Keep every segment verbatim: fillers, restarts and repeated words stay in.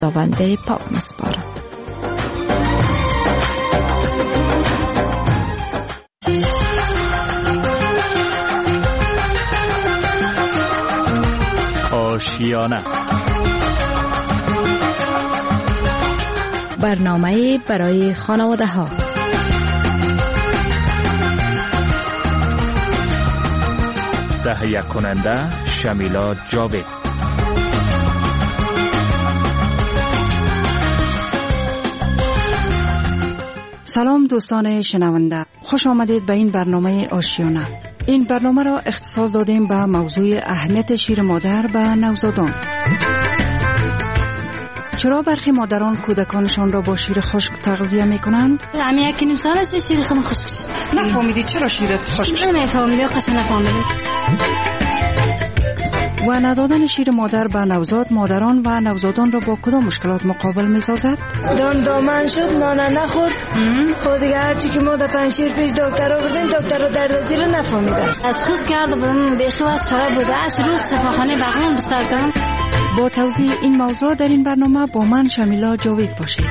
خداوند پاک می‌سپارم. آشیانه، برنامه برای خانواده ها. تهیه کننده شمیلا جاوید. سلام دوستان شنونده، خوش آمدید به این برنامه آشیانه. این برنامه را اختصاص دادیم به موضوع اهمیت شیر مادر به نوزادان. چرا برخی مادران کودکانشان را با شیر خشک تغذیه میکنند؟ همین یک نیم سال است شیر خودم خشک شد. نفهمیدی چرا شیرت خشک شد؟ نمیفهمیدی، قشنگ نفهمیدی. و ندادن شیر مادر به نوزاد مادران و نوزادان را با کدام مشکلات مقابل می‌سازد؟ دان دامن شد، نان نخورد. خود دیگه هرچی که ما در پنجشیر پیش دکتر رو بردیم، دکتر رو درد زیر نفهمیدن. از خود کرده بودم بیخواست خراب بوده، از روز شفاخانه بغلم بستر کردم. با توضیح این موضوع در این برنامه با من شمیلا جاوید باشید.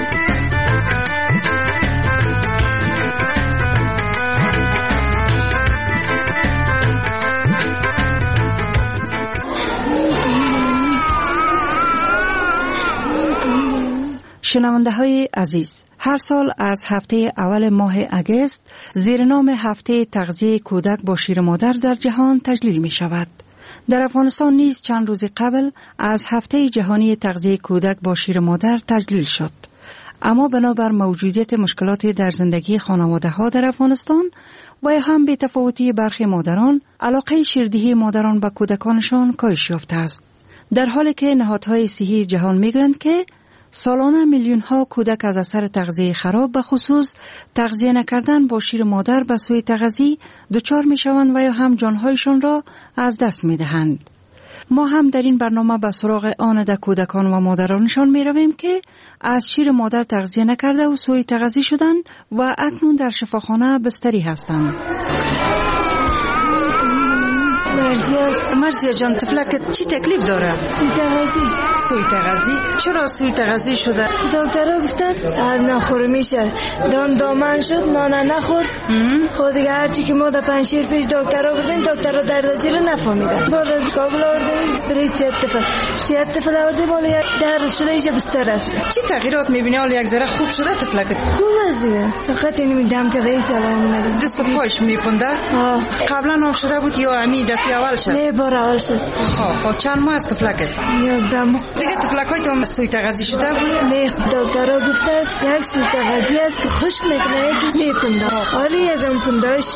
شنونده های عزیز، هر سال از هفته اول ماه اگست زیر نام هفته تغذیه کودک با شیر مادر در جهان تجلیل می شود. در افغانستان نیز چند روز قبل از هفته جهانی تغذیه کودک با شیر مادر تجلیل شد. اما بنابر موجودیت مشکلات در زندگی خانواده ها در افغانستان و هم به تفاوتی برخی مادران، علاقه شیردهی مادران به کودکانشان کاهش یافته است. در حالی که نهادهای صحی جهان میگویند که سالانه میلیون ها کودک از اثر تغذیه خراب به خصوص تغذیه نکردن با شیر مادر به سوی تغذیه دچار می شوند و یا هم جانهایشان را از دست می دهند. ما هم در این برنامه به سراغ آن در کودکان و مادرانشان می رویم که از شیر مادر تغذیه نکرده و سوی تغذیه شدند و اکنون در شفاخانه بستری هستند. مرزیه مرزیه جان، طفلکت چی تکلیف داره؟ سوی تغذیه. سوی تغذیه؟ چرا سوی تغذیه شده؟ دکتر گفتن هر نخور میشه. دان دامن شد، نان نخورد. خود دیگه هرچی که ما در پنجشیر پیش دکتر بردیم، دکتر رو درد زیر نفهمیدن. بعد از کابل آوردیم برای سیت طفل. سیت طفل آوردیم حالا یک درد شده ایجا بستر است. چی تغییرات میبینی؟ حالا یک ذره خوب شده طفلکت؟ خوب است دیگه. فقط اینو میدم که رئیس سلام میاد. دست و پاش میپنده؟ ها. قبلا هم شده بود یا امی دفعه اول شد؟ نه بار اول شد. خب خب چند ماه است طفلکت؟ یازده ماه. دیگه طفلکای تو سوی تغذیه شده بود؟ نه دکتر گفته یک سوی تغذیه است که خشک میکنه یکی میپنده. حالی از اون پنداش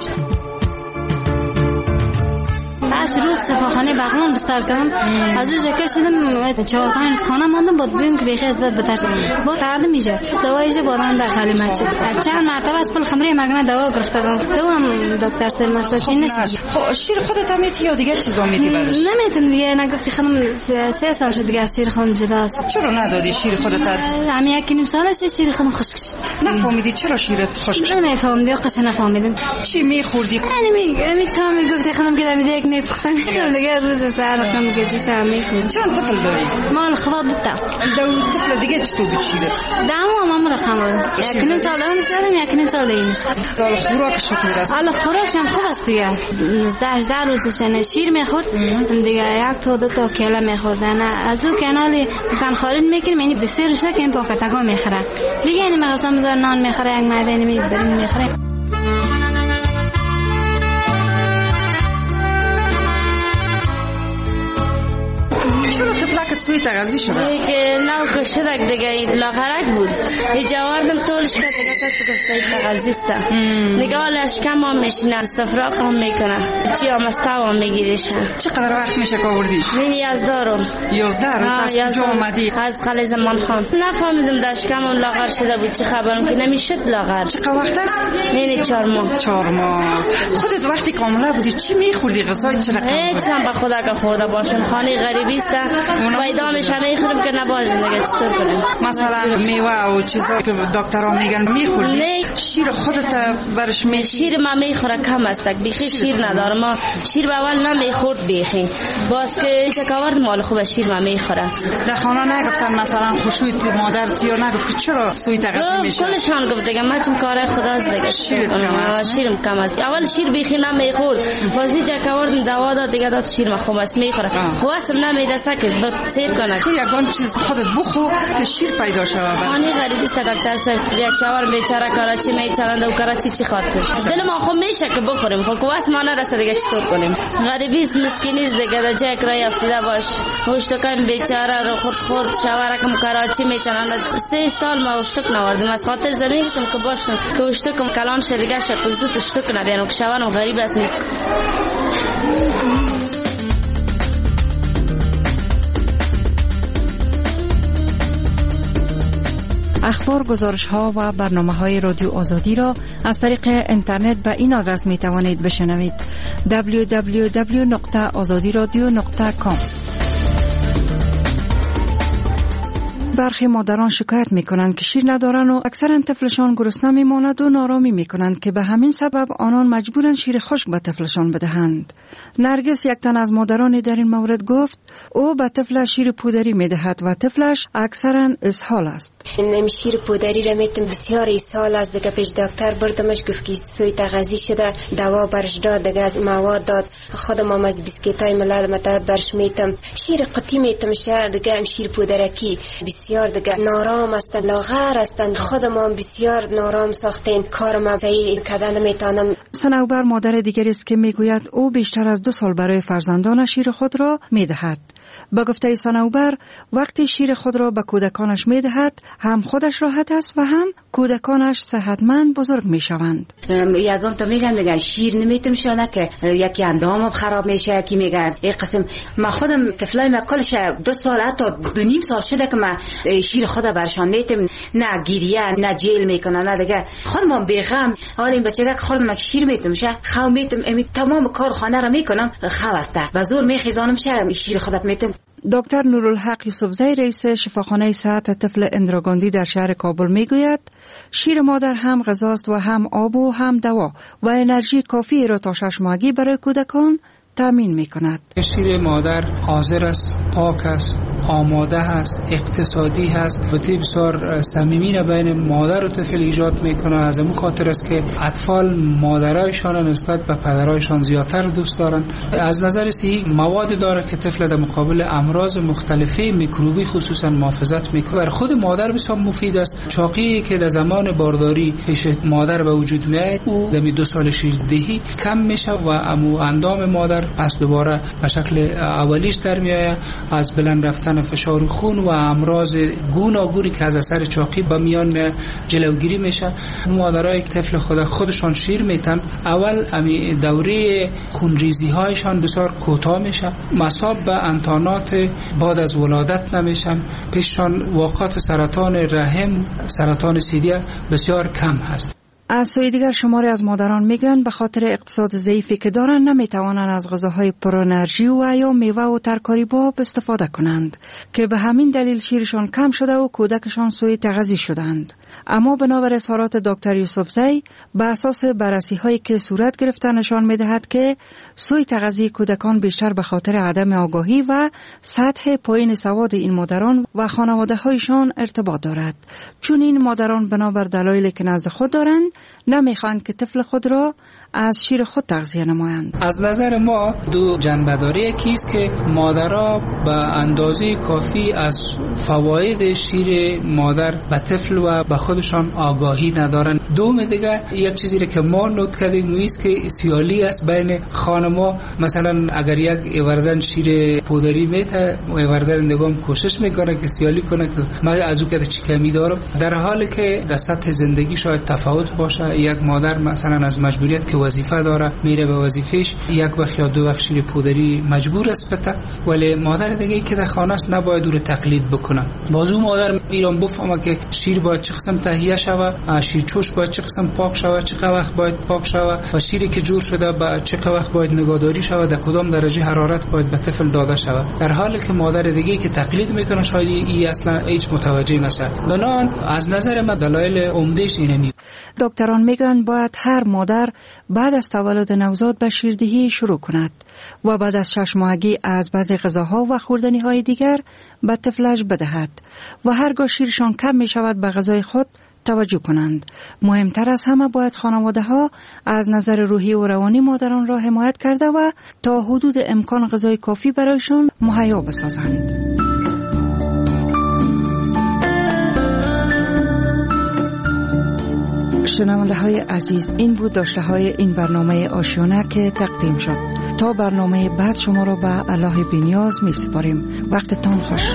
از روز شفاخانه بغلم بستر کردم. از روز جکر شدم چهار پنج خانه ماندم با دیدم که بیخی از بد بتر شد. با درد میشه دوایش بادم در کلمت شد. چند مرتبه از پل خمری مگنه دوا گرفتم. دوام دکتر سر مقصد این نشد. خب شیر خودت هم میتی یا دیگه چیزا میتی بعدش؟ نمیتونم دیگه. نگفتی خانم سه سال شد دیگه از شیر خودم جداست. چرا ندادی شیر خودت؟ همین یک نیم سال است شیر خودم خشک شد. نفهمیدی چرا شیرت خشک شد؟ نمیفهمیدم دیگه، قشنگ نفهمیدم. چی میخوردی؟ یعنی می میتونم میگفتی خانم که دمیده یک نه چون دیگه روز سر رقم گذشته هم میکنم. چند طفل داری؟ مال خدا دوتا. دو طفل دیگه چطور بچیده؟ دامو مامو رقم. یک نیم سال دارم سالم یک نیم سال داریم. سال خوراکش چطور است؟ حالا خوراکش هم خوب است دیگه. ده هجده روزش شیر میخورد دیگه، یک تا دو تا کیله میخوردن. از او کنال مثلا خارج میکنیم یعنی دسر روشه که این پاکتگا میخوره دیگه. یعنی مغازه میذاره نان میخوره، یک معده نمیذاره میخوره. چرا طفلک سوی تغذیه شده؟ که نو کشیدک دیگه لاغرک بود. یه جواردم طولش که دیگه کسی که سوی تغذیه است. دیگه حالا اشکم هم میشینه، استفراغ هم میکنه، چی هم استاو هم میگیرش. چقدر وقت میشه که آوردیش؟ این یازده رو. یازده روز از کجا آمدی؟ از قلعه زمان خان. نفهمیدم در اشکم هم لاغر شده بود، چه خبرم که نمیشد لاغر. چقدر وقت است؟ این چهار ماه. چهار ماه. خودت وقتی کاملا بودی چی میخوردی؟ غذای چه رقم؟ هیچ هم به خدا که خورده باشم. خانه غریبی است. پیدا میشه میخورم که نباشه دیگه چطور کنیم؟ مثلا میوه و چیزایی که دکترها میگن میخوری؟ شیر خودت برش می شیر ما میخوره کم است بیخی شیر نداره ما شیر به اول نمیخورد بیخی باز که شکاورد مال خوب شیر ما میخوره. در خانه نگفتن مثلا خوشوی مادر یا نگفت چرا سوی تغذیه میشه؟ کلشان گفت دیگه ما چون کار خداست دیگه شیرم کم است. اول شیر بیخی نمیخورد بازی شکاورد دوا داد دیگه داد شیر ما خوب است میخوره خواست نمیده سکه سیر کنه یگان چیز خودت بخو که شیر پیدا شود. خانی غریبی است دکتر صاحب یک شاور بیچاره کراچی میچرند و کراچی چی خاطر دل ما خو میشه که بخوریم خو خواست ما نرسه دیگه چطور کنیم غریبی است مسکینی است دیگه در جای کرای افتاده باش هوشتکان بیچاره رو خود خورد شاور کم کراچی میچرند سه سال ما هوشتک نوردیم از خاطر زمین که باش که هوشتکم کلان شد دیگه شکل زود هوشتک نبینم که شاور غریب است نیست. اخبار، گزارش ها و برنامه های رادیو آزادی را از طریق اینترنت به این آدرس می توانید بشنوید: دبلیو دبلیو دبلیو دات آزادی رادیو دات کام. برخی مادران شکایت می کنند که شیر ندارند و اکثرا طفلشان گرسنه می ماند و نارامی می کنند که به همین سبب آنان مجبورند شیر خشک به طفلشان بدهند. نرگس، یک تن از مادران در این مورد، گفت او به طفلش شیر پودری می دهد و طفلش اکثرا اسهال است. نم شیر پودری را میتم بسیار اسهال است دیگه پیش دکتر بردمش گفت که سوی تغذیه شده دوا برش داد دیگه از مواد داد خودم هم از بیسکیتای ملل متحد برش میتم شیر قطی میتم شه دیگه هم شیر پودرکی بسیار دیگه نارام است لاغر است خودم هم بسیار نارام ساختین کارم صحیح کردن نمیتونم. صنوبر مادر دیگری است که میگوید او بیشتر از دو سال برای فرزندانش شیر خود را میدهد. با گفته صنوبر وقتی شیر خود را به کودکانش می دهد هم خودش راحت است و هم کودکانش صحتمند بزرگ می شوند. یگان تا میگن میگن شیر نمیتم شانه که یکی اندامم خراب میشه یکی میگن این قسم ما خودم طفلای ما کلش دو سال حتی دو نیم سال شده که ما شیر خدا برشان میتم نه گیریه نه جیل میکنه نه دیگه خودم بیغم حالا این بچه که خوردم شیر میتم شه خو میتم امی تمام کار خانه را میکنم خو است و زور میخیزانم شه شیر خودت میتم. دکتر نورالحق یوسفزی رئیس شفاخانه صحت طفل اندراگاندی در شهر کابل میگوید شیر مادر هم غذاست و هم آب و هم دوا و انرژی کافی را تا شش ماهگی برای کودکان تامین میکند. شیر مادر حاضر است، پاک است، آماده است، اقتصادی است و بسیار صمیمی بین مادر و طفل ایجاد میکنه. از اون خاطر است که اطفال مادرایشان نسبت به پدرایشان زیادتر دوست دارن. از نظر صحی مواد داره که طفل در مقابل امراض مختلفه میکروبی خصوصا محافظت میکنه. بر خود مادر بسیار مفید است. چاقی که در زمان بارداری پیش مادر به وجود میاد او در دو سال شیردهی کم میشه و امو اندام مادر پس دوباره به شکل اولیش در میآید. از بلند رفتن فشار خون و امراض گوناگونی که از اثر چاقی به میان جلوگیری میشه. مادرای طفل خود خودشان شیر میتن اول امی دوره خونریزی هایشان بسیار کوتاه میشه، مصاب به انتانات بعد از ولادت نمیشن، پیششان واقعات سرطان رحم، سرطان سیدی بسیار کم هست. از سوی دیگر شماری از مادران میگن به خاطر اقتصاد ضعیفی که دارن نمیتوانند از غذاهای پر انرژی و یا میوه و ترکاری باب استفاده کنند که به همین دلیل شیرشان کم شده و کودکشان سوی تغذیه شدند. اما بنابر اظهارات دکتر یوسفزی به اساس بررسی هایی که صورت گرفته نشان میدهد که سوی تغذیه کودکان بیشتر به خاطر عدم آگاهی و سطح پایین سواد این مادران و خانواده هایشان ارتباط دارد، چون این مادران بنابر دلایلی که نزد خود دارند نمیخواهند که طفل خود را از شیر خود تغذیه نمایند. از نظر ما دو جنبه داره. یکی است که مادرها به اندازه کافی از فواید شیر مادر به طفل و به خودشان آگاهی ندارن. دوم دیگه یک چیزی که ما نوت کردیم است که سیالی است بین خانم‌ها. مثلا اگر یک ایورزن شیر پودری میته و ایورزن دیگه کوشش میکنه که سیالی کنه که من از او که چی کمی دارم، در حالی که در سطح زندگی شاید تفاوت باشه. یک مادر مثلا از مجبوریت که وظیفه داره میره به وظیفهش یک وقت یا دو وقت شیر پودری مجبور است بته، ولی مادر دیگه که در خانه است نباید او رو تقلید بکنه. بازو مادر ایران بفهمه که شیر باید چه قسم تهیه شود، شیرچوش باید چه قسم پاک شود، چه وقت باید پاک شود و شیری که جور شده با چه وقت باید نگهداری شود، در کدام درجه حرارت باید به طفل داده شود. در حالی که مادر دیگه که تقلید میکنه شاید ای اصلا هیچ متوجه نشه. بنابراین از نظر من دلایل عمدهش اینه می دکتران میگن باید هر مادر بعد از تولد نوزاد به شیردهی شروع کند و بعد از شش ماهگی از بعضی غذاها و خوردنی های دیگر به طفلش بدهد و هرگاه شیرشان کم می شود به غذای خود توجه کنند. مهمتر از همه باید خانواده ها از نظر روحی و روانی مادران را حمایت کرده و تا حدود امکان غذای کافی برایشان مهیا بسازند. شنونده های عزیز، این بود داشته های این برنامه آشیانه که تقدیم شد. تا برنامه بعد شما را به الله بی‌نیاز می سپاریم. وقتتان خوش.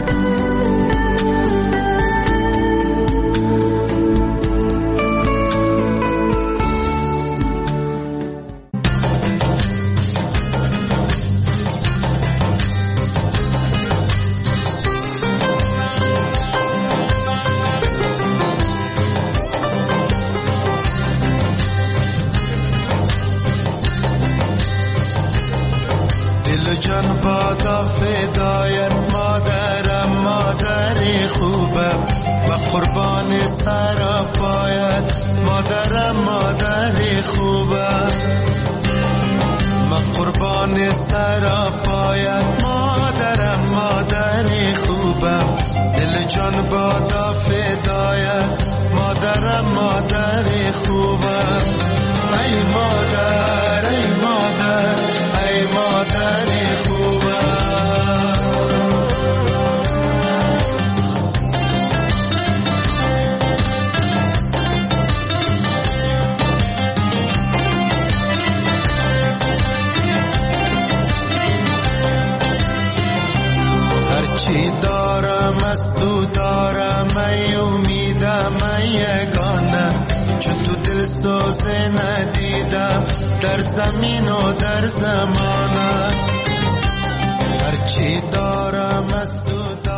دل جان بادا فدایت مادرم، مادر خوبم و قربان سر پایت مادرم، مادر خوبم و قربان سر پایت مادرم، مادر خوبم. دل جان بادا فدایت مادرم، مادر خوبم. ای مادر ای مادر ای مادر خوبم. هرچی دارم از تو دارم، ای امیدم ای یگانه، چون تو دل سوزه ندیدم در زمین و در زمانه. هرچی دارم از تو دارم